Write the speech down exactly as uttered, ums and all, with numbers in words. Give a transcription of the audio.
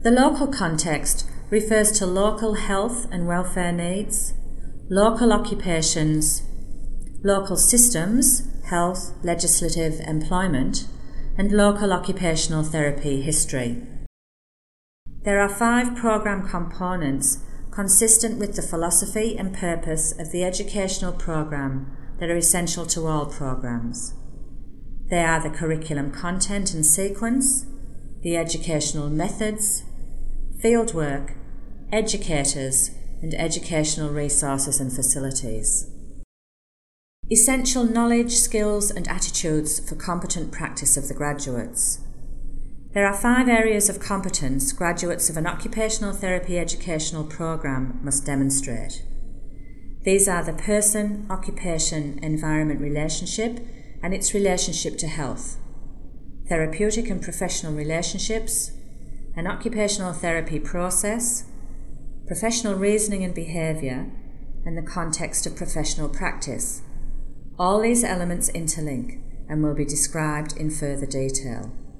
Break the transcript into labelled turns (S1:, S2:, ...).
S1: The local context refers to local health and welfare needs, local occupations, local systems, health, legislative, employment, and local occupational therapy history. There are five programme components consistent with the philosophy and purpose of the educational programme that are essential to all programmes. They are the curriculum content and sequence, the educational methods, fieldwork, educators, and educational resources and facilities. Essential knowledge, skills, and attitudes for competent practice of the graduates. There are five areas of competence graduates of an occupational therapy educational programme must demonstrate. These are the person-occupation-environment relationship and its relationship to health, therapeutic and professional relationships, an occupational therapy process, professional reasoning and behaviour, and the context of professional practice. All these elements interlink and will be described in further detail.